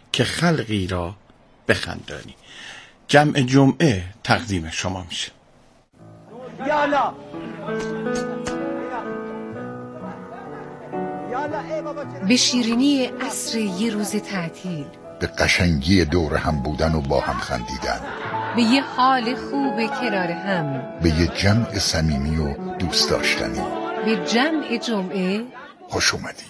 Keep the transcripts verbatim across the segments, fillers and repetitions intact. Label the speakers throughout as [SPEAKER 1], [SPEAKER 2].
[SPEAKER 1] که خلقی را بخندانی. جمع جمعه تقدیم شما میشه.
[SPEAKER 2] یالا
[SPEAKER 3] به شیرینی عصر یه روز تعطیل،
[SPEAKER 4] به قشنگی دور هم بودن و با هم خندیدن،
[SPEAKER 3] به یه حال خوب کنار هم،
[SPEAKER 4] به یه جمع صمیمی و دوست داشتنی.
[SPEAKER 3] به جمع جمعه
[SPEAKER 4] خوش اومدی.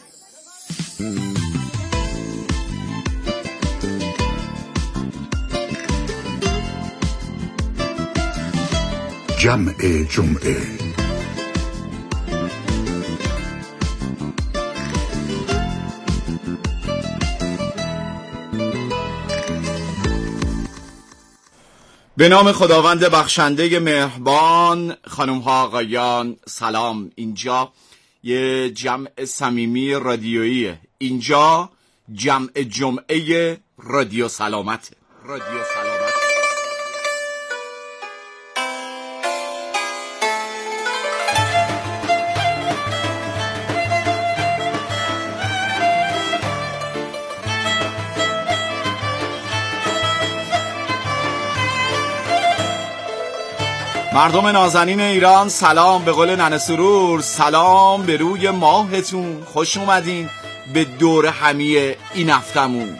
[SPEAKER 4] جمع جمعه.
[SPEAKER 1] به نام خداوند بخشنده مهربان. خانم ها آقایان سلام. اینجا یه جمع صمیمی رادیوییه. اینجا جمع جمعه رادیو سلامته. رادیو سلامت. مردم نازنین ایران سلام. به قول ننه سرور سلام به روی ماهتون. خوش اومدین به دور همی این هفتمون.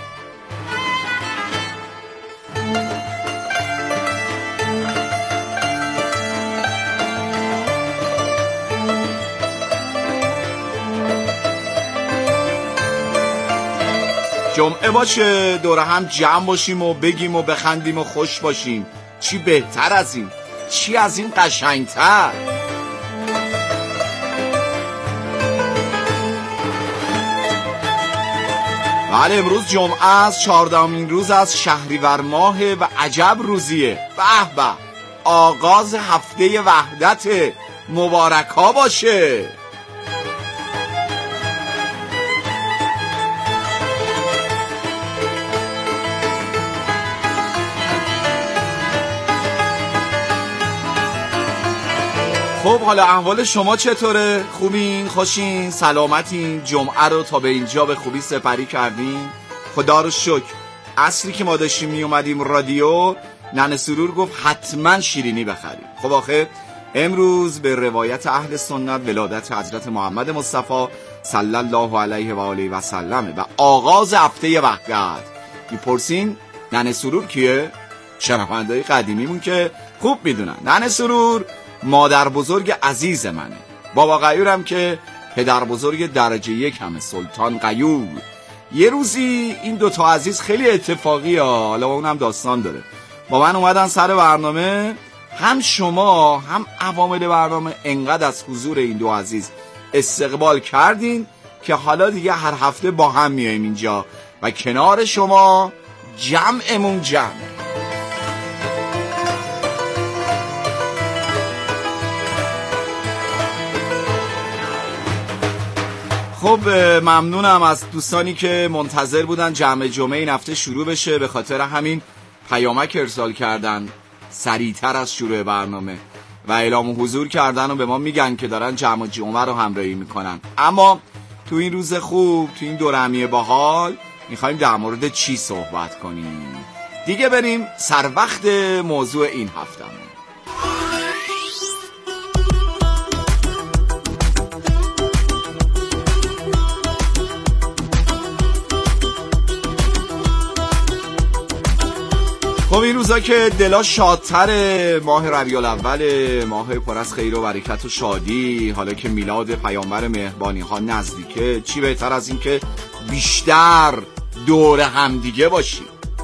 [SPEAKER 1] جمعه باشه دور هم جمع باشیم و بگیم و بخندیم و خوش باشیم. چی بهتر از این؟ چی از این قشنگتر؟ بله امروز جمعه است، چهاردهمین روز از شهریور ماه و عجب روزیه. به به آغاز هفته وحدت. مبارک ها باشه. خب حالا احوال شما چطوره؟ خوبین؟ خوشین؟ سلامتین؟ جمعه رو تا به اینجا به خوبی سپری کردین؟ خدا رو شکر. اصلی که ما داشتیم می اومدیم رادیو، ننه سرور گفت حتما شیرینی بخریم. خب آخه امروز به روایت اهل سنت ولادت حضرت محمد مصطفی صلی الله علیه و آله و سلم و آغاز هفته وحدت. میپرسین ننه سرور کیه؟ شنونده‌های قدیمیمون که خوب میدونن. ننه سرور مادر بزرگ عزیز منه. بابا غیورم که پدر بزرگ درجه یک همه، سلطان غیور. یه روزی این دوتا عزیز خیلی اتفاقی ها، حالا اونم داستان داره، با من اومدن سر برنامه. هم شما هم عوامل برنامه انقدر از حضور این دو عزیز استقبال کردین که حالا دیگه هر هفته با هم میایم اینجا و کنار شما جمعمون جمعه. خب ممنونم از دوستانی که منتظر بودن جمع جمعه این هفته شروع بشه، به خاطر همین پیامک ارسال کردن سریعتر از شروع برنامه و اعلام حضور کردن و به ما میگن که دارن جمع جمعه رو همراهی میکنن. اما تو این روز خوب، تو این دورهمی باحال میخوایم در مورد چی صحبت کنیم؟ دیگه بریم سر وقت موضوع این هفتمون. خب این روزا که دلا شادتره، ماه ربیع الاول، ماه پر از خیر و برکت و شادی، حالا که میلاد پیامبر مهربانی ها نزدیکه، چی بهتر از این که بیشتر دور همدیگه باشی.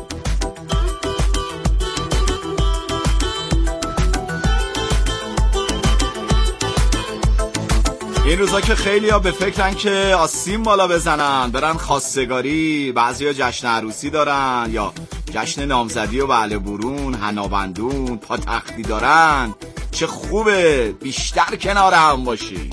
[SPEAKER 1] این روزا که خیلی ها به فکرن که آسیم بالا بزنن، برن خواستگاری، بعضی ها جشن عروسی دارن یا جشن نامزدی و بله برون، حنابندون، پاتختی دارن. چه خوبه بیشتر کنار هم باشی.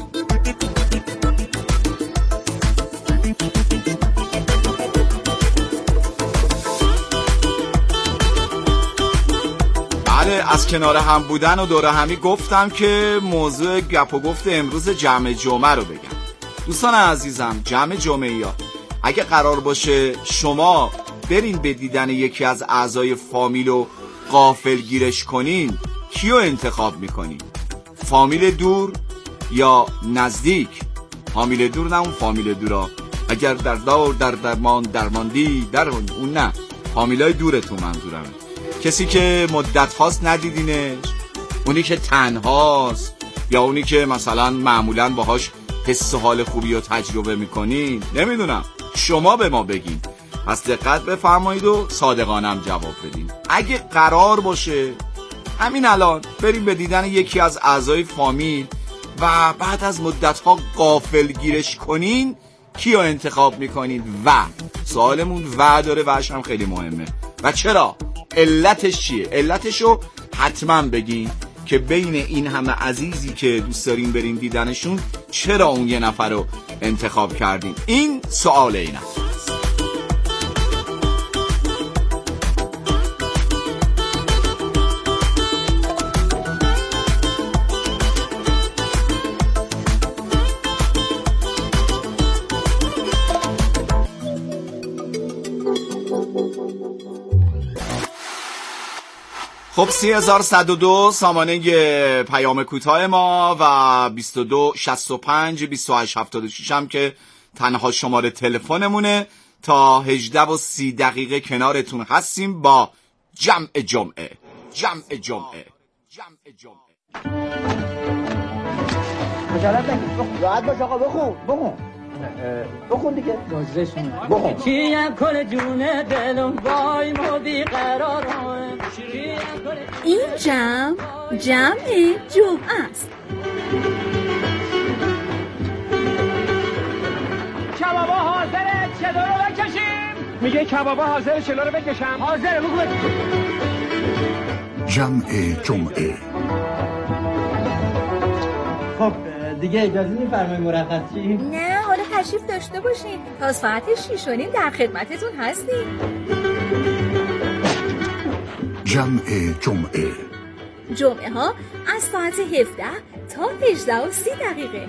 [SPEAKER 1] بله از کنار هم بودن و دوره همی گفتم که موضوع گپ و گفت امروز جمع جمعه رو بگم. دوستان عزیزم، جمع جمعه یا اگه قرار باشه شما برین به دیدن یکی از اعضای فامیل و غافلگیرش کنین، کیو انتخاب میکنین؟ فامیل دور یا نزدیک؟ فامیل دور نه اون فامیل دورا، اگر در دار در درمان درماندی در اون نه، فامیلای دورتون منظورمه. کسی که مدت هاست ندیدینش، اونی که تنهاست، یا اونی که مثلا معمولا باهاش حس و حال خوبی رو تجربه میکنین. نمیدونم، شما به ما بگین. پس دقت بفرمایید و صادقانم جواب بدین. اگه قرار باشه همین الان بریم به دیدن یکی از اعضای فامیل و بعد از مدت‌ها غافلگیرش کنین، کیو انتخاب میکنید؟ و سوالمون و داره، وش هم خیلی مهمه. و چرا؟ علتش چیه؟ علتشو حتما بگین که بین این همه عزیزی که دوست دارین برین دیدنشون چرا اون یه نفر رو انتخاب کردین. این سوال اینه. خب سی هزار صد و دو سامانه پیام کوتاه ما و بیست و دو شصت و پنج بیست و هشت هفتاد و شش هم که تنها شماره تلفنمونه. تا هجده و سی دقیقه کنارتون هستیم با جمع جمعه. جمع جمعه جمع جمعه.
[SPEAKER 2] خجالت نکش، بخون. راحت باش آقا، بخون بخون بخون دیگه. بخون.
[SPEAKER 5] کیم کل جونه دلم وای ما بیقرارم.
[SPEAKER 6] این جمع جمع جمعه است.
[SPEAKER 2] کبابا حاضره، چلو رو بکشیم. میگه کبابا حاضره، چلو رو بکشم. حاضره، بگو بگو.
[SPEAKER 4] جمع جمعه.
[SPEAKER 5] خب دیگه اجازه می‌فرمایید مرخص شیم؟
[SPEAKER 6] نه، حالا تشریف داشته باشین. تا ساعت شیش و نیم در خدمتتون هستیم.
[SPEAKER 4] جمع جمعه.
[SPEAKER 6] جمعه ها از ساعت هفده تا هجده و سی دقیقه.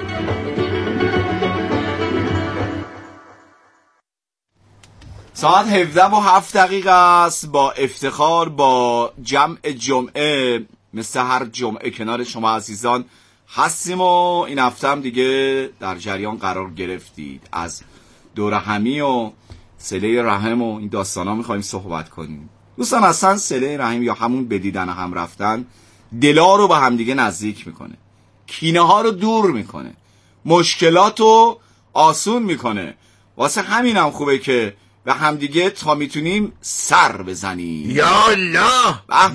[SPEAKER 1] ساعت هفده و هفت دقیقه است. با افتخار با جمع جمعه مثل هر جمعه کنار شما عزیزان هستیم و این هفته هم دیگه در جریان قرار گرفتید. از دور همی و صله رحم و این داستان ها میخواییم صحبت کنیم. دوستان اصلا صله رحم یا همون به دیدن هم رفتن دلا رو به هم دیگه نزدیک میکنه، کینه ها رو دور میکنه، مشکلات رو آسون میکنه. واسه همین هم خوبه که به هم دیگه تا میتونیم سر بزنیم.
[SPEAKER 4] یا الله،
[SPEAKER 1] به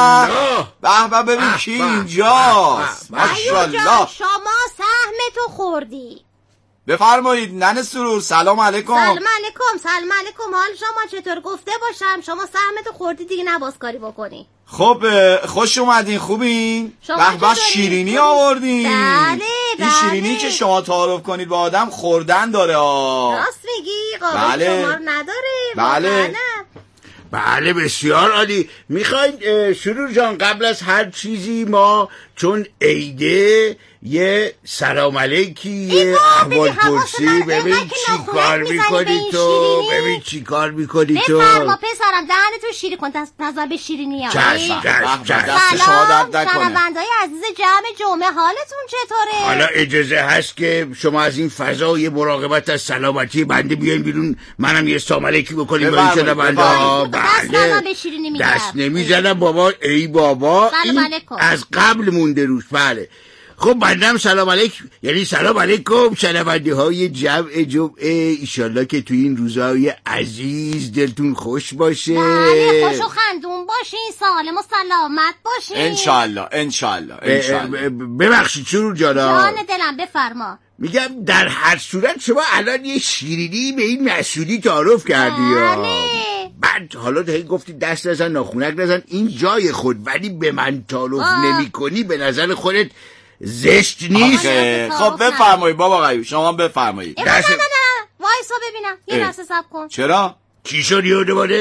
[SPEAKER 1] به به به، ببین کی اینجاست. ماشاءالله.
[SPEAKER 7] شما سهمتو خوردی.
[SPEAKER 1] بفرمایید ننه سرور. سلام علیکم.
[SPEAKER 7] سلام علیکم. سلام علیکم. حال شما چطور؟ گفته باشم شما سهمتو خوردی دیگه، نباز کاری بکنی.
[SPEAKER 1] خب خوش اومدین. خوبین؟ به به، شیرینی آوردین.
[SPEAKER 7] بله بله.
[SPEAKER 1] این شیرینی که شما تعارف کنید با آدم خوردن داره آه.
[SPEAKER 7] راست میگی، قابل
[SPEAKER 1] بله.
[SPEAKER 7] شما نداره.
[SPEAKER 1] بله
[SPEAKER 8] بله بسیار عالی. میخواید سرور جان قبل از هر چیزی ما چون عیده یه سلام علیکی، یه احوال پرسی، ببین چی کار میکنی تو، ببین چی کار میکنی تو.
[SPEAKER 7] بفرما پسرم، دهنتو شیری کن، نظر به شیرینی ها.
[SPEAKER 8] چشم چشم چشم.
[SPEAKER 7] سلام شنونده‌های عزیز جمع جمعه، حالتون چطوره؟
[SPEAKER 8] حالا اجازه هست که شما از این فضای مراقبت از سلامتی بنده بیاین بیرون، منم یه سلام علیکی بکنیم با این شنونده ها.
[SPEAKER 7] بله به شیرینی میگم.
[SPEAKER 8] دست نمیزنم بابا. ای بابا این از قبل مونده روش. بله خب بندم سلام علیکم، یعنی سلام علیکم شنونده های جمع جمعه. ایشالله که تو این روزهای عزیز دلتون خوش باشه.
[SPEAKER 7] بله خوش و خندون باشین، سالم و سلامت باشین
[SPEAKER 1] انشالله انشالله انشالله.
[SPEAKER 8] ببخشید چون جانا
[SPEAKER 7] جان دلم بفرما.
[SPEAKER 8] میگم در هر صورت شما الان یه شیرینی به این مسئولی تعارف کردی.
[SPEAKER 7] بله.
[SPEAKER 8] بعد حالا هی گفتی دست نزن ناخونک نزن، این جای خود، ولی به من تعارف نمی کنی به نظر خودت زشت نیست؟
[SPEAKER 1] خب بفرمایید بابا قیو، شما بفرمایید.
[SPEAKER 7] نه نه نه وایسا ببینم یه لحظه صبر کن.
[SPEAKER 1] چرا؟
[SPEAKER 8] چی شد یه دوباره؟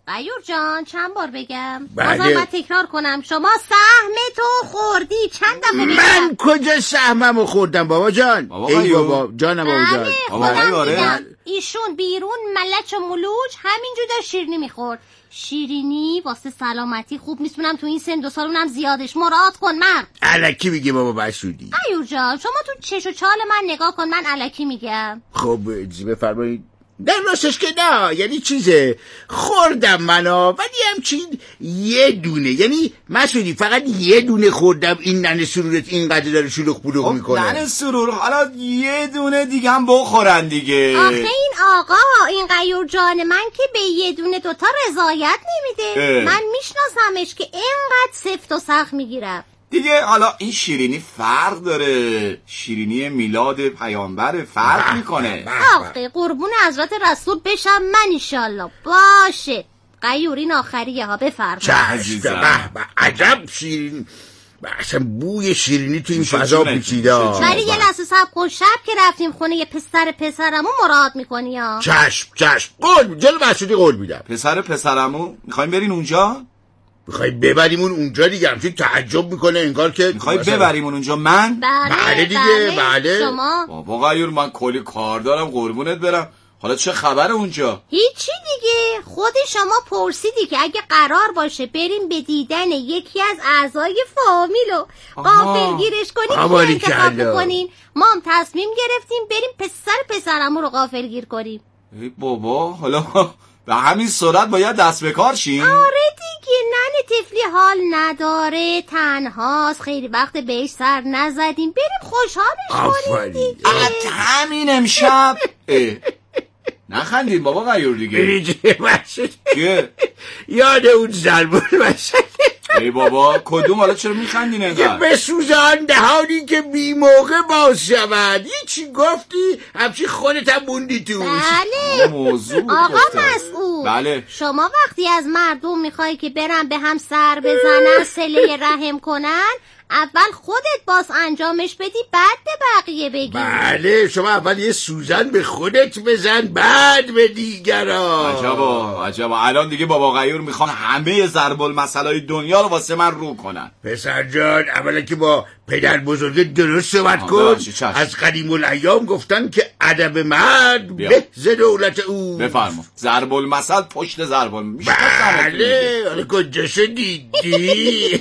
[SPEAKER 7] غیور جان چند بار بگم؟
[SPEAKER 8] بله.
[SPEAKER 7] بازم باید تکرار کنم. شما سهم تو خوردی. چند دفعه بگم؟
[SPEAKER 8] من کجا سهممو خوردم بابا جان؟
[SPEAKER 1] بابا
[SPEAKER 8] ای
[SPEAKER 1] غیور.
[SPEAKER 8] بابا جانم بابا جان.
[SPEAKER 7] بله
[SPEAKER 1] بابا
[SPEAKER 7] خودم
[SPEAKER 1] غیور.
[SPEAKER 7] میگم. ایشون بیرون ملچ و ملوچ همینجور داشت شیرینی میخورد. شیرینی واسه سلامتی خوب نیست. اونم تو این سن دو سال اونم زیادش. مراعات کن مرد.
[SPEAKER 8] الکی میگه بابا بسودی.
[SPEAKER 7] غیور جان شما تو چش و چال من نگاه کن. من الکی میگم.
[SPEAKER 8] خب اجازه بفرمایید. در راستش که نه، یعنی چیزه خوردم منو، ولی همچین یه دونه، یعنی مسعودی فقط یه دونه خوردم. این ننه سرورت اینقدر داره شلوغ بلوغ میکنه.
[SPEAKER 1] ننه سرور حالا یه دونه دیگه هم بخورن دیگه.
[SPEAKER 7] آخه این آقا این غیور جان من که به یه دونه دوتا رضایت نمیده.
[SPEAKER 1] اه.
[SPEAKER 7] من میشناسمش که اینقدر سفت و سخت میگیرم.
[SPEAKER 1] دیگه حالا این شیرینی فرق داره. شیرینی میلاد پیامبر فرق میکنه.
[SPEAKER 7] آخه قربون حضرت رسول بشم من ایشالله. باشه غیور این آخریه ها بفرما.
[SPEAKER 8] چشم به به عجب شیرینی. اصلا بوی شیرینی تو این فضا پیچیده.
[SPEAKER 7] ولی یه لحظه صبر کن. شب که رفتیم خونه یه پسر پسرمو مراعات میکنی ها.
[SPEAKER 8] چشم چشم قول جلو مسعودی قول میدم.
[SPEAKER 1] پسر پسرمو میخوایم برین اونجا؟
[SPEAKER 8] میخوای ببریمون اونجا دیگه. همچین تعجب میکنه انگار که
[SPEAKER 1] میخوای
[SPEAKER 8] مثلا-
[SPEAKER 1] ببریمون اونجا؟ من؟
[SPEAKER 7] بله
[SPEAKER 8] بله دیگه، بله.
[SPEAKER 7] شما
[SPEAKER 1] بابا غیور من کلی کار دارم قربونت برم. حالا چه خبر اونجا؟
[SPEAKER 7] هیچی دیگه. خود شما پرسیدی که اگه قرار باشه بریم به دیدن یکی از اعضای فامیلو غافلگیرش کنیم
[SPEAKER 8] آباری
[SPEAKER 7] که انتخاب
[SPEAKER 8] کلا.
[SPEAKER 7] کنین. ما هم تصمیم گرفتیم بریم پسر پسرمو رو غافلگیر کنیم.
[SPEAKER 1] ای بابا حالا به همین سرعت باید دست به کار شیم؟
[SPEAKER 7] آره دیگه. ننه طفلی حال نداره، تنهاست، خیلی وقت بهش سر نزدیم. بریم خوشحالش کنیم
[SPEAKER 8] آفرین.
[SPEAKER 7] دیگه.
[SPEAKER 1] ات همین امشب. اه. نخندین بابا غیور دیگه.
[SPEAKER 8] بریجه مسعود
[SPEAKER 1] چیه؟
[SPEAKER 8] یاد اون زربون مسعود
[SPEAKER 1] ای بابا کدوم؟ حالا چرا میخندین
[SPEAKER 8] که
[SPEAKER 1] انقدر؟
[SPEAKER 8] به سوزان دهانی که بی موقع باز شود. یه چی گفتی همچی خودت هم موندی توش.
[SPEAKER 7] بله
[SPEAKER 1] موضوع
[SPEAKER 7] آقا
[SPEAKER 1] گفتم.
[SPEAKER 7] مسعود.
[SPEAKER 1] بله.
[SPEAKER 7] شما وقتی از مردم میخوای که برن به هم سر بزنن صله رحم کنن، اول خودت باز انجامش بدی بعد به بقیه بگی.
[SPEAKER 8] بله شما اول یه سوزن به خودت بزن بعد به دیگران.
[SPEAKER 1] عجبا عجبا. الان دیگه بابا غیور میخوان همه ضرب المثلای دنیا رو واسه من رو کنن.
[SPEAKER 8] پسر جان اولا که با پدر بزرگ درست صحبت
[SPEAKER 1] آه،
[SPEAKER 8] کن.
[SPEAKER 1] ببخشید، چشم.
[SPEAKER 8] از قدیم الایام گفتن که ادب مرد
[SPEAKER 1] بیا.
[SPEAKER 8] به ز دولت او.
[SPEAKER 1] بفرما. ضرب المثل پشت ضرب المثل.
[SPEAKER 8] بله حالا کجاشو دیدی؟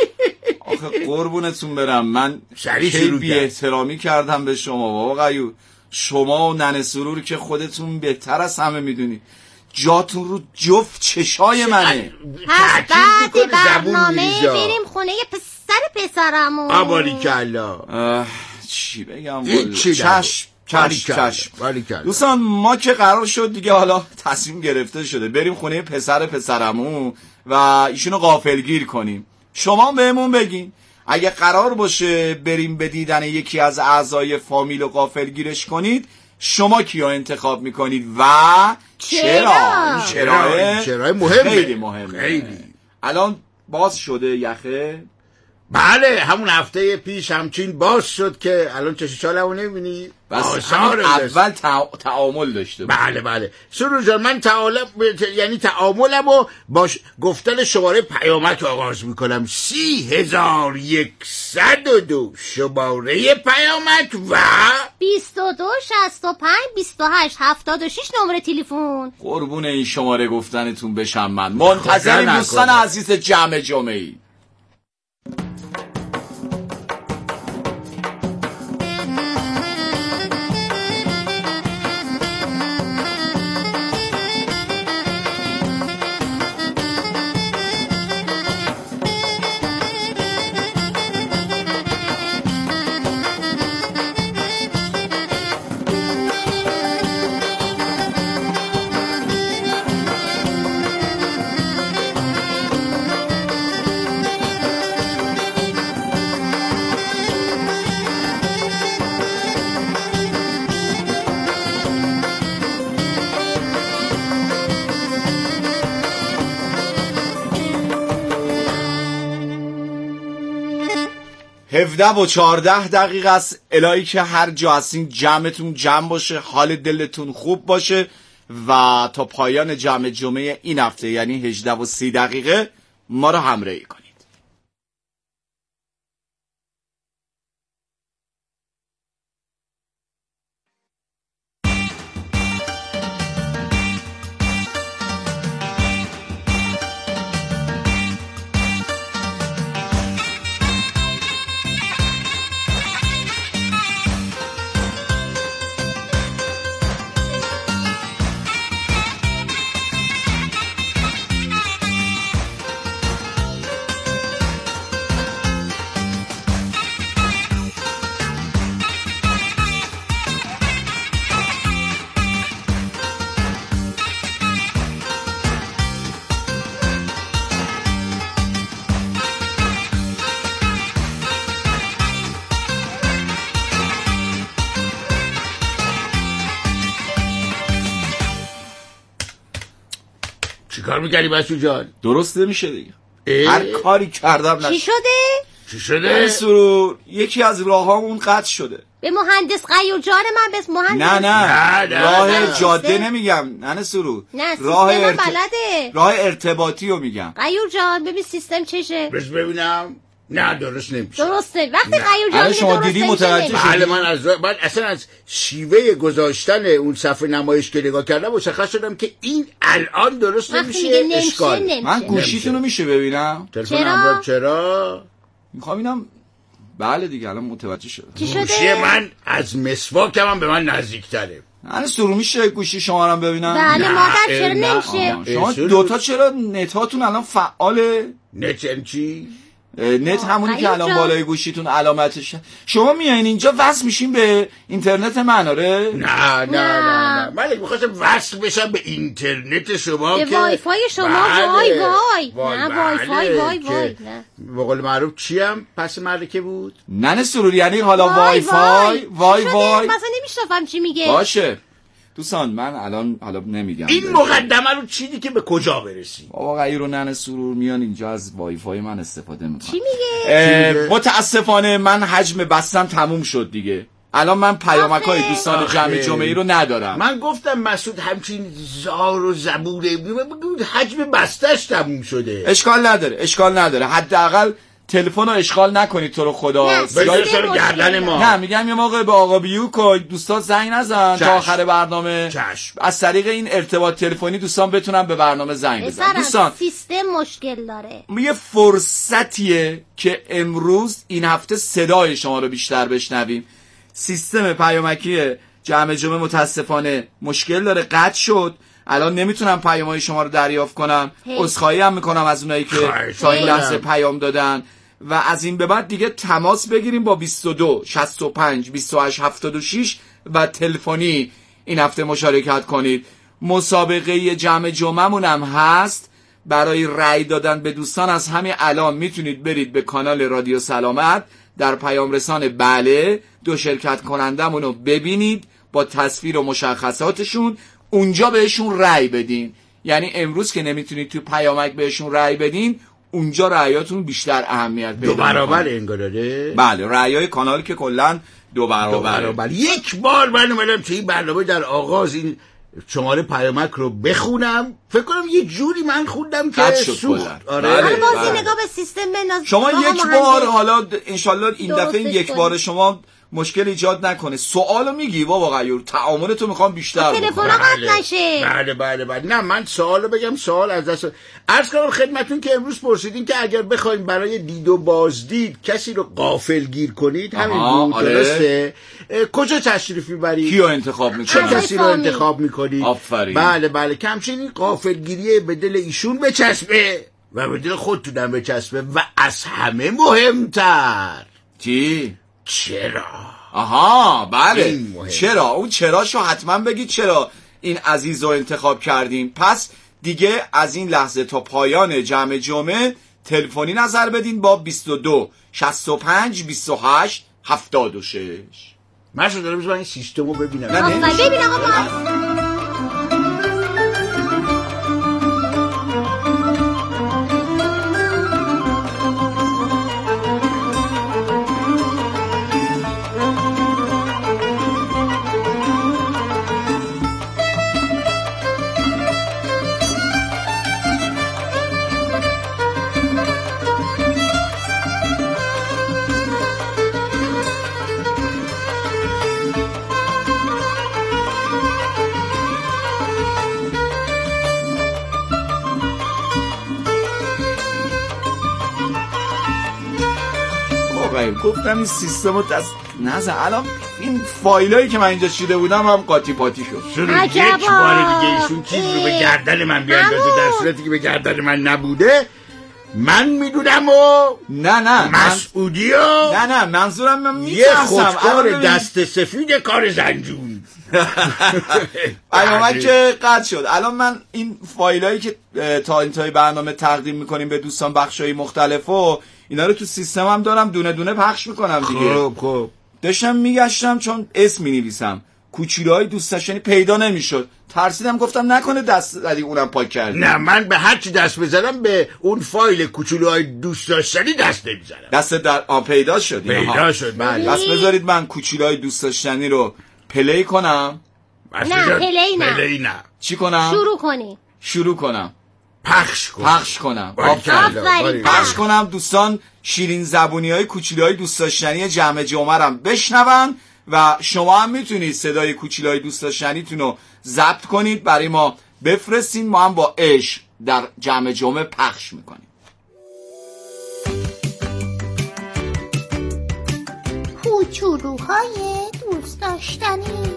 [SPEAKER 1] آخه قربونتون برم من
[SPEAKER 8] سریع
[SPEAKER 1] چه
[SPEAKER 8] شروع
[SPEAKER 1] بی
[SPEAKER 8] کرد.
[SPEAKER 1] احترامی کردم به شما بابا غیور. شما و ننه سرور که خودتون بهتر از همه میدونی جاتون رو جفت چشای منه.
[SPEAKER 7] پس
[SPEAKER 8] تأکید
[SPEAKER 7] بعد
[SPEAKER 8] می‌کنه زبون
[SPEAKER 7] برنامه
[SPEAKER 8] می‌ریزه.
[SPEAKER 7] بریم خونه یه پسر پسرمو.
[SPEAKER 8] آباری کلا.
[SPEAKER 1] اه، چی بگم
[SPEAKER 8] این
[SPEAKER 1] والا؟
[SPEAKER 8] چی
[SPEAKER 1] چشم
[SPEAKER 8] باری
[SPEAKER 1] چشم
[SPEAKER 8] کلا.
[SPEAKER 1] چشم.
[SPEAKER 8] باری کلا.
[SPEAKER 1] دوستان ما که قرار شد دیگه حالا تصمیم گرفته شده بریم خونه پسر پسرمو و ایشونو غافلگیر کنیم. شما بهمون بگین اگه قرار باشه بریم به دیدن یکی از اعضای فامیل و غافلگیرش کنید شما کیو انتخاب میکنید و
[SPEAKER 7] چرا؟
[SPEAKER 1] چرا؟
[SPEAKER 8] چرا؟ چرا مهمه.
[SPEAKER 1] خیلی مهمه.
[SPEAKER 8] خیلی.
[SPEAKER 1] الان باز شده یخه.
[SPEAKER 8] بله همون هفته پیش همچین باز شد که الان چش چالمو نمیبینی؟
[SPEAKER 1] بس همین اول تع... تعامل داشته بود.
[SPEAKER 8] بله بله سرور جان من تعامل یعنی تعاملمو با ش... گفتن شماره پیامک آغاز میکنم. سی هزار یکصد و دو شماره پیامک و
[SPEAKER 7] بیست و دو شصت و پنج بیست و هشت هفتاد و شش نمره تلفن.
[SPEAKER 1] قربون این شماره گفتنتون بشم من. منتظریم
[SPEAKER 8] خدا
[SPEAKER 1] دوستان
[SPEAKER 8] نکنه.
[SPEAKER 1] عزیز جمع جمعی. هفده و چهارده دقیقه است. الهی که هر جا هستین جمعتون جمع باشه، حال دلتون خوب باشه. و تا پایان جمع جمعه این هفته یعنی هجده و سی دقیقه ما رو همراهی کنید.
[SPEAKER 8] کار می‌کردی مسعود جان؟
[SPEAKER 1] درست نمیشه دیگه. هر کاری کردم نشد.
[SPEAKER 7] چی شده؟
[SPEAKER 8] چی شده؟
[SPEAKER 1] سرور یکی از راهامون قطع شده.
[SPEAKER 7] به مهندس غیور جان من بس مهندس
[SPEAKER 1] نه نه,
[SPEAKER 8] نه, نه
[SPEAKER 1] راه
[SPEAKER 8] نه.
[SPEAKER 1] جاده نمیگم. نه سرور
[SPEAKER 7] نه
[SPEAKER 1] راه
[SPEAKER 7] سیستم
[SPEAKER 1] ارت...
[SPEAKER 7] بلده.
[SPEAKER 1] راه ارتباطی رو میگم.
[SPEAKER 7] غیور جان ببین سیستم چشه.
[SPEAKER 8] بس ببینم. نه درست نمیشه.
[SPEAKER 7] درسته. وقتی غیور جان
[SPEAKER 1] شما دیدی متوجه شدی؟
[SPEAKER 8] بله من از من اصلا از شیوه گذاشتن اون صفحه نمایش که نگاه کردم مشخص شدم که این الان درست نمیشه. اشکال
[SPEAKER 7] نمیشه.
[SPEAKER 1] من گوشیتون رو میشه ببینم؟
[SPEAKER 8] تلفن همراه چرا؟
[SPEAKER 1] میخوام اینم. بله دیگه الان متوجه شدم.
[SPEAKER 7] چی شده؟
[SPEAKER 8] گوشی من از مسواکم هم به من نزدیکتره.
[SPEAKER 1] من سرور میشه گوشی شما رو ببینم؟
[SPEAKER 7] بله مادر چرا
[SPEAKER 8] نه.
[SPEAKER 7] نمیشه؟
[SPEAKER 1] شما دوتا چرا نتاتون الان فعاله؟
[SPEAKER 8] نت چی؟
[SPEAKER 1] نت همونی که الان
[SPEAKER 7] جان.
[SPEAKER 1] بالای گوشیتون علامتش. شما میایین اینجا وصل میشین به اینترنت من آره؟
[SPEAKER 8] نه نه نه نه من میخواستم وصل بشم به اینترنت شما
[SPEAKER 7] به
[SPEAKER 8] که
[SPEAKER 7] وای فای شما.
[SPEAKER 8] بله.
[SPEAKER 7] وای وای
[SPEAKER 8] وای
[SPEAKER 7] نه وای فای
[SPEAKER 8] بله.
[SPEAKER 7] وای وای
[SPEAKER 8] که
[SPEAKER 7] نه
[SPEAKER 8] به قول معروف چیم پس معرکه بود؟
[SPEAKER 1] نه سرور یعنی حالا
[SPEAKER 7] وای
[SPEAKER 1] وای فای وای
[SPEAKER 7] چی
[SPEAKER 1] وای
[SPEAKER 7] شده؟ مثلا نمیشنفم چی میگه.
[SPEAKER 1] باشه دوستان من الان حالا نمیگم
[SPEAKER 8] این مقدمه رو چیدی که به کجا برسی؟
[SPEAKER 1] بابا غیر و ننه سرور میان اینجا از وای فای من استفاده میکنن.
[SPEAKER 7] چی میگه؟
[SPEAKER 1] متاسفانه من حجم بستم تموم شد دیگه. الان من پیامک های دوستان جمع جمعی رو ندارم.
[SPEAKER 8] من گفتم مسعود همچین زار و زبوره حجم بستش تموم شده.
[SPEAKER 1] اشکال نداره اشکال نداره حداقل تلفن رو اشغال نکنید تو رو خدا.
[SPEAKER 8] بذار سر گردن ما.
[SPEAKER 1] نه میگم یه موقع به آقا بیوک و دوستان زنگ نزن تا آخر برنامه.
[SPEAKER 8] چشم.
[SPEAKER 1] از طریق این ارتباط تلفنی دوستان بتونن به برنامه زنگ بزنن. دوستان
[SPEAKER 7] سیستم مشکل داره.
[SPEAKER 1] یه فرصتیه که امروز این هفته صدای شما رو بیشتر بشنویم. سیستم پیامکی جمع جمعه متاسفانه مشکل داره، قطع شد. الان نمیتونم پیام‌های شما رو دریافت کنم. عذرخواهی هم میکنم از اونایی که تا این لحظه پیام دادن و از این به بعد دیگه تماس بگیریم با بیست و دو شصت و پنج بیست و هشت هفتاد و شش و تلفنی این هفته مشارکت کنید. مسابقه جمع جمعمون هم هست. برای رأی دادن به دوستان از همین الان میتونید برید به کانال رادیو سلامت در پیام رسان بله دو شرکت کنندمون رو ببینید با تصویر و مشخصاتشون، اونجا بهشون رأی بدین. یعنی امروز که نمیتونید تو پیامک بهشون رأی بدین، اونجا رأیاتون بیشتر اهمیت پیدا
[SPEAKER 8] دو برابر انگاره.
[SPEAKER 1] بله رأیای کانال که کلا دو برابر.
[SPEAKER 8] دو برابر. یک بار من اومدم توی برنامه در آغاز این شماره پیامک رو بخونم، فکر کنم یه جوری من خوندم که سوخت.
[SPEAKER 1] آره
[SPEAKER 7] حالا
[SPEAKER 1] بله
[SPEAKER 7] بازی
[SPEAKER 1] بله.
[SPEAKER 7] نگاه به سیستم بنداز.
[SPEAKER 1] شما یک بار حالا انشالله این دفعه این یک
[SPEAKER 7] کنی.
[SPEAKER 1] بار شما مشکل ایجاد نکنه. سوالو میگی بابا غیور، تعاملتو میخوام بیشتر بکنم.
[SPEAKER 7] تلفن قطع نشه.
[SPEAKER 8] بله بله بله. نه من سوالو بگم، سوال از دست عرض کنم خدمتتون که امروز پرسیدین که اگر بخواید برای دید و بازدید کسی رو غافلگیر کنید، همین بود
[SPEAKER 1] آره.
[SPEAKER 8] درسته؟ کجا تشریف میبرید؟
[SPEAKER 1] کیو انتخاب
[SPEAKER 8] چه
[SPEAKER 1] میکنید؟
[SPEAKER 8] کسی رو انتخاب میکنید؟
[SPEAKER 1] آفرین.
[SPEAKER 8] بله بله که همچنین غافلگیری به دل ایشون بچسبه و به دل خودتونم بچسبه و از همه مهمتر
[SPEAKER 1] چی؟
[SPEAKER 8] چرا؟
[SPEAKER 1] آها بله
[SPEAKER 8] مهم.
[SPEAKER 1] چرا؟ اون چراشو حتما بگید چرا این عزیز رو انتخاب کردیم. پس دیگه از این لحظه تا پایان جمع جمعه تلفنی نظر بدین با بیست و دو شصت و پنج بیست و هشت هفتاد و شش.
[SPEAKER 8] من شده دارم این سیستم رو ببینم.
[SPEAKER 1] نه نه
[SPEAKER 7] آفرین. ببین آقا ما
[SPEAKER 1] نیم. گفتم این سیستمو دست نزن. الان این فایلایی که من اینجا چیده بودم هم قاطی پاتی شد.
[SPEAKER 8] شروع یک بار دیگه ایشون چیز رو به گردن من بیاندازه در صورتی که به گردن من نبوده. من میدونم و
[SPEAKER 1] نه نه
[SPEAKER 8] مسعودی و
[SPEAKER 1] نه نه منظورم من
[SPEAKER 8] یه خودکار دست سفید کار زنجون.
[SPEAKER 1] الان که قطع شد. الان من این فایلایی که تا انتهای برنامه تقدیم میکنیم به دوستان بخشای مختلفو اینا رو تو سیستم هم دارم دونه دونه پخش میکنم دیگه.
[SPEAKER 8] خب خب
[SPEAKER 1] داشتم میگشتم چون اسم مینویسم کوچولوهای دوست داشتنی پیدا نمیشد. ترسیدم گفتم نکنه دست زدی اونم پاک کردی.
[SPEAKER 8] نه من به هر چی دست بزنم به اون فایل کوچولوهای دوست داشتنی دست نمیزنم.
[SPEAKER 1] دست در آ پیدا شد.
[SPEAKER 8] پیدا شد.
[SPEAKER 1] بله. بس بذارید من کوچولوهای دوست داشتنی رو پلی کنم.
[SPEAKER 7] نه پلی نه.
[SPEAKER 8] پلی نه.
[SPEAKER 1] چی کنم؟
[SPEAKER 7] شروع کنی.
[SPEAKER 1] شروع کنم.
[SPEAKER 8] پخش کنم.
[SPEAKER 1] پخش کنم.
[SPEAKER 7] آفرین.
[SPEAKER 1] پخش کنم دوستان شیرین زبونی‌های کوچولوهای دوست داشتنی جمع جمعرم بشنون و شما هم میتونید صدای کوچولوهای دوست داشتنیتون رو ضبط کنید برای ما بفرستین. ما هم با عشق در جمع جمعه پخش میکنیم.
[SPEAKER 7] کوچولوهای دوست داشتنی.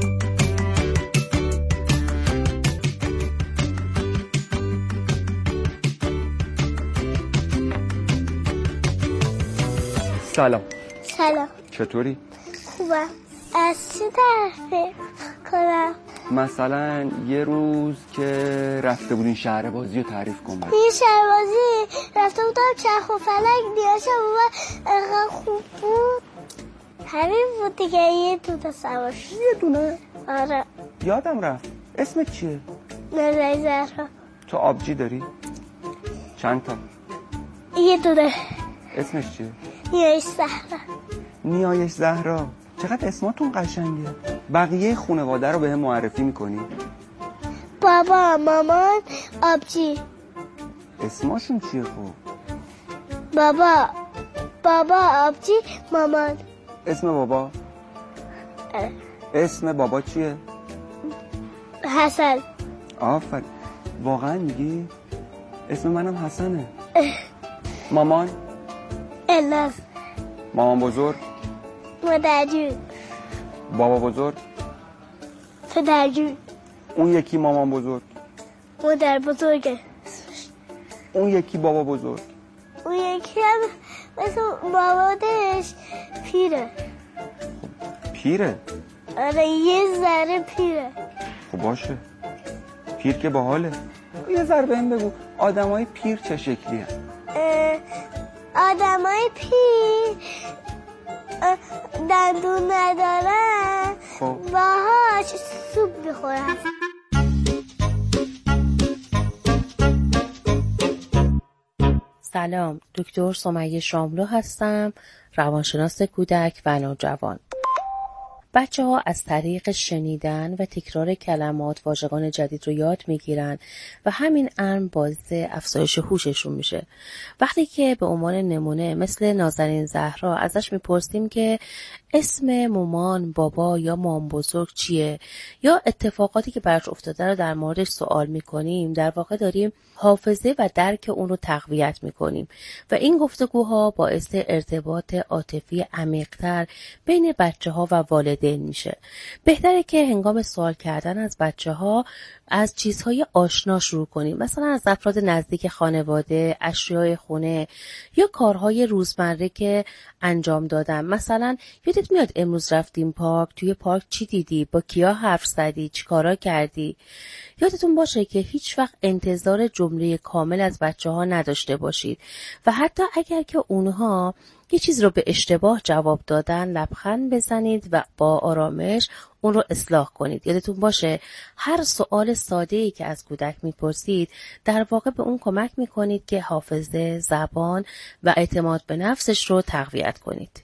[SPEAKER 2] سلام.
[SPEAKER 9] سلام.
[SPEAKER 2] چطوری؟
[SPEAKER 9] خوبم. از چی طرفه کنم؟
[SPEAKER 2] مثلا یه روز که رفته بودین شهر بازی رو تعریف کن.
[SPEAKER 9] یه شهر بازی رفته بودم چرخ و فلک نیاشم و انقدر خوب بود. همین بود دیگه. یه دونه سوار شد.
[SPEAKER 2] یه دونه؟
[SPEAKER 9] آره.
[SPEAKER 2] یادم رفت. اسمت چیه؟
[SPEAKER 9] نازنین زهرا.
[SPEAKER 2] تو آبجی داری؟ چند تا؟
[SPEAKER 9] یه دونه.
[SPEAKER 2] اسمش چیه؟
[SPEAKER 9] نیایش زهرا.
[SPEAKER 2] نیایش زهرا. چقدر اسماتون قشنگه. بقیه خانواده رو به هم معرفی میکنی؟
[SPEAKER 9] بابا، مامان، آبجی.
[SPEAKER 2] اسماشون چیه خب؟
[SPEAKER 9] بابا بابا آبجی، مامان.
[SPEAKER 2] اسم بابا؟
[SPEAKER 9] اه.
[SPEAKER 2] اسم بابا چیه؟
[SPEAKER 9] حسن.
[SPEAKER 2] آفرین. واقعا میگی؟ اسم منم حسنه. مامان؟
[SPEAKER 9] الناز.
[SPEAKER 2] مامان بزرگ؟
[SPEAKER 9] مادرجون.
[SPEAKER 2] بابا بزرگ؟
[SPEAKER 9] پدرجون.
[SPEAKER 2] اون یکی مامان بزرگ؟
[SPEAKER 9] مادر بزرگه.
[SPEAKER 2] اون یکی بابا بزرگ؟
[SPEAKER 9] اون یکی هم مثل مامانش پیره.
[SPEAKER 2] پیره؟
[SPEAKER 9] آره یه ذره پیره.
[SPEAKER 2] خب باشه. پیر که باحاله. یه ذره بهم بگو آدمای پیر چه شکلیه؟
[SPEAKER 9] آدمای پیر دندون ندارن.
[SPEAKER 2] خب
[SPEAKER 9] باهاش سوپ میخورن.
[SPEAKER 10] سلام، دکتر سمیه شاملو هستم، روانشناس کودک و نوجوان. بچه ها از طریق شنیدن و تکرار کلمات واژگان جدید رو یاد میگیرن و همین امر باعث افزایش هوششون میشه. وقتی که به عنوان نمونه مثل نازنین زهرا ازش میپرسیم که اسم مامان، بابا یا مام بزرگ چیه یا اتفاقاتی که براش افتاده رو در موردش سوال میکنیم، در واقع داریم حافظه و درک اون رو تقویت میکنیم و این گفتگوها باعث ارتباط عاطفی عمیق‌تر بین بچه ها و والدین میشه. بهتره که هنگام سوال کردن از بچه ها از چیزهای آشنا شروع کنیم، مثلا از افراد نزدیک خانواده، اشیاء خونه یا کارهای روزمره که انجام دادن. مثلا یادت میاد امروز رفتیم پارک، توی پارک چی دیدی؟ با کیا حرف زدی؟ چی کارا کردی؟ یادتون باشه که هیچ وقت انتظار جمله کامل از بچه ها نداشته باشید و حتی اگر که اونها یه چیز رو به اشتباه جواب دادن لبخند بزنید و با آرامش اون رو اصلاح کنید. یادتون باشه هر سوال ساده‌ای که از کودک میپرسید در واقع به اون کمک میکنید که حافظه، زبان و اعتماد به نفسش رو تقویت کنید.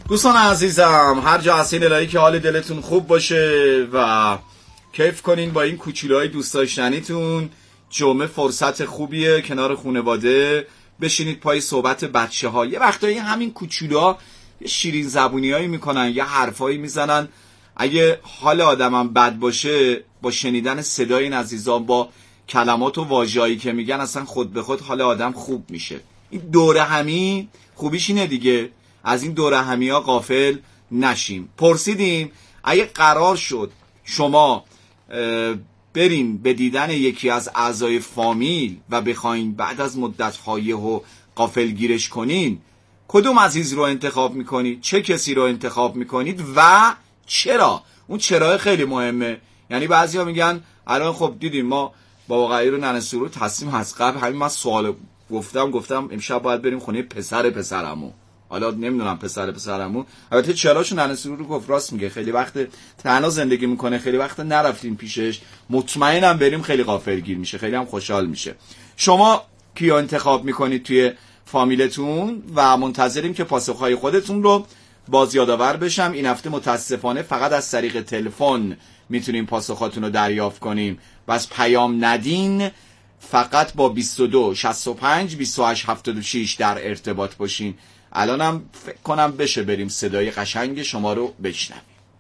[SPEAKER 1] دوستان عزیزم، هر جا هستین الهی که حال دلتون خوب باشه و کیف کنین با این کوچولوهای دوست داشتنیتون. جمعه فرصت خوبیه، کنار خانواده بشینید پای صحبت بچه ها. یه وقتایی همین کوچولوها یه شیرین زبونی هایی میکنن، یه حرفایی میزنن. اگه حال آدمم بد باشه، با شنیدن صدای این عزیزان، با کلمات و واژه‌ای که میگن، اصلا خود به خود حال آدم خوب میشه. این دوره همی خوبیش اینه دیگه، از این دوره همی ها غافل نشیم. پرسیدیم اگه قرار شد شما برین به دیدن یکی از اعضای فامیل و بخواین بعد از مدت‌های و غافل گیرش کنین، کدوم عزیز رو انتخاب میکنید؟ چه کسی رو انتخاب میکنید و چرا؟ اون چرا خیلی مهمه. یعنی بعضیا میگن الان خب دیدیم ما بابا غیر و ننه سرور تصمیم از قبل همین من سوال گفتم گفتم امشب باید بریم خونه پسر پسرمو. حالا نمیدونم پسر پسرمو، البته چراشو ننه سرور رو گفت، راست میگه، خیلی وقت تنها زندگی میکنه، خیلی وقت نرفتیم پیشش، مطمئنم بریم خیلی غافلگیر میشه، خیلی هم خوشحال میشه. شما کیو انتخاب میکنید توی فامیلتون؟ و منتظریم که پاسخهای خودتون رو باز یادآور بشم. این هفته متاسفانه فقط از طریق تلفن میتونیم پاسخاتون رو دریافت کنیم. بس پیام ندین، فقط با بیست و دو شصت و پنج بیست و هشت هفتاد و شش در ارتباط باشین. الانم فکر کنم بشه بریم صدای قشنگ شما رو بشنویم.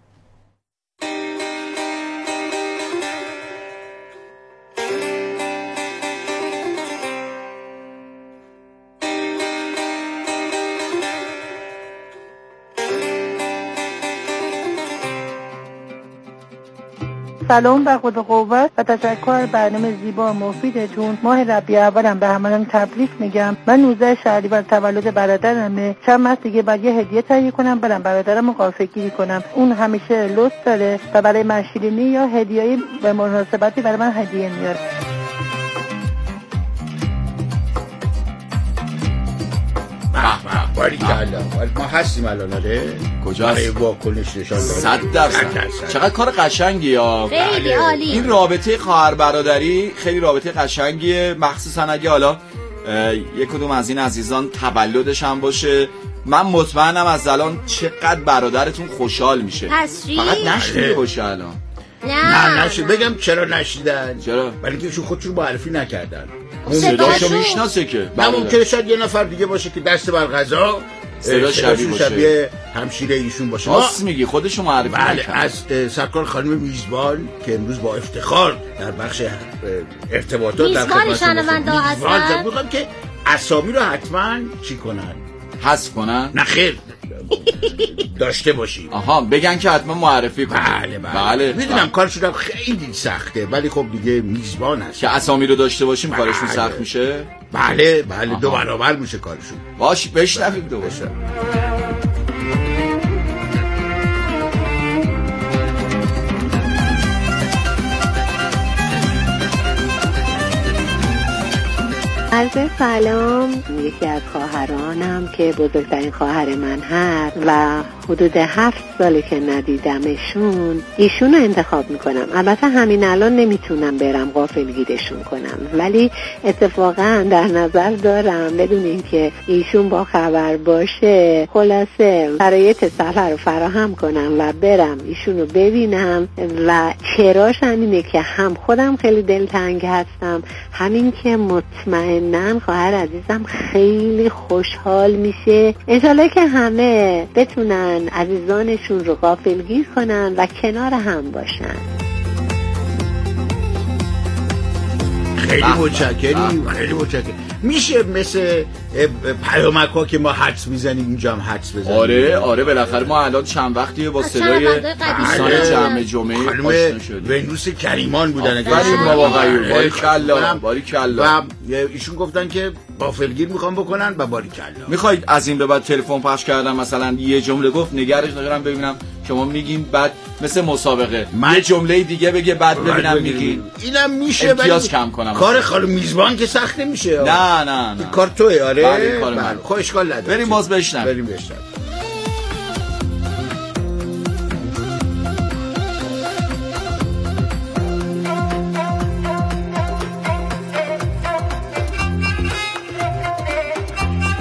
[SPEAKER 11] سلام و خدا قوت و تشکر برنامه زیبا و مفیدتون. ماه ربیع اولم به همون تبریک میگم. من نوزده شهریور تولد برادرمه. چند ماه دیگه باید یه هدیه تهیه کنم برام برادرمو غافلگیری کنم. اون همیشه لطف داره و برای من شیرینی یا هدیه‌ای به مناسبتی برای من هدیه میاره.
[SPEAKER 8] باریکلا، ما هستیم الان. آره
[SPEAKER 1] کجا
[SPEAKER 8] برای واکنش نشان دادن؟
[SPEAKER 1] صد درصد. چقدر کار قشنگی ها،
[SPEAKER 7] خیلی عالی.
[SPEAKER 1] این رابطه خواهر برادری خیلی رابطه قشنگیه، مخصوصا اگه حالا یک کدوم از این عزیزان تولدش هم باشه. من مطمئنم از الان چقدر برادرتون خوشحال میشه.
[SPEAKER 7] تصریح
[SPEAKER 1] فقط نشنیده باشه الان.
[SPEAKER 7] نه
[SPEAKER 8] نه نشید. بگم چرا نشیدن؟
[SPEAKER 1] چرا؟
[SPEAKER 8] برای اینکه ایشون خودشون معرفی نکردن.
[SPEAKER 1] اون صداشو میشناسه که
[SPEAKER 8] نه ممکنه شاید یه نفر دیگه باشه که دست بر غذا
[SPEAKER 1] صدا شبیه باشه،
[SPEAKER 8] شبیه همشیره ایشون باشه.
[SPEAKER 1] راست میگی، خودشو معرفی
[SPEAKER 8] بله
[SPEAKER 1] نکرد.
[SPEAKER 8] از سرکار خانم میزبان که امروز با افتخار در بخش ارتباطات در
[SPEAKER 7] میزبان شنونده هستن،
[SPEAKER 8] میخوام که اسامی رو حتما چی کنن؟
[SPEAKER 1] حذف کنن؟
[SPEAKER 8] نه خیر داشته باشیم.
[SPEAKER 1] آها، بگن که حتما معرفی کنن.
[SPEAKER 8] بله بله, بله. میدونم کارشون خیلی سخته، ولی خب دیگه میزبان هست
[SPEAKER 1] که اسامی رو داشته باشیم. بله. کارشون سخت میشه.
[SPEAKER 8] بله بله آها. دو برابر میشه کارشون.
[SPEAKER 1] باش بشنویم دو باشه.
[SPEAKER 12] عرض سلام. یکی از خواهرانم که بزرگترین خواهر من هست و حدود هفت ساله که ندیدمشون، ایشون رو انتخاب میکنم. البته همین الان نمیتونم برم غافلگیرشون کنم، ولی اتفاقا در نظر دارم بدون اینکه ایشون با خبر باشه خلاصه شرایط سفر رو فراهم کنم و برم ایشون رو ببینم. و چراش همینه که هم خودم خیلی دلتنگ هستم، همین که مطمئناً خواهر عزیزم خیلی خوشحال میشه. انشالله که همه بتونن عزیزانشون رو غافلگیر کنن و کنار هم باشن.
[SPEAKER 8] خیلی متشکریم، خیلی متشکریم. میشه مثل پیامک ها که ما حدس میزنیم اینجا هم حدس بزنیم؟
[SPEAKER 1] آره آره بالاخره ما الان چند وقتی با صدای دوستان جمع جمعه آشنا شدیم.
[SPEAKER 8] ونوس کریمان بودن.
[SPEAKER 1] آفرین بابا غیور، باریکلا باریکلا.
[SPEAKER 8] و ایشون گفتن که غافلگیر میخوام بکنن و باریکلا.
[SPEAKER 1] میخواید از این به بعد تلفن پخش کردن مثلا یه جمله گفت نگرش ندارم ببینم شما میگین بعد مثل مسابقه یه جمله دیگه بگه بعد ببینم میگین.
[SPEAKER 8] اینم میشه
[SPEAKER 1] امتیاز کم کنم.
[SPEAKER 8] کار خاله میزبان که سخت نمیشه.
[SPEAKER 1] نه نه نه
[SPEAKER 8] کار توئه. آره
[SPEAKER 1] کار من.
[SPEAKER 8] خب اشکال نداره.
[SPEAKER 1] بریم باز بشنویم.
[SPEAKER 8] بریم بشنویم.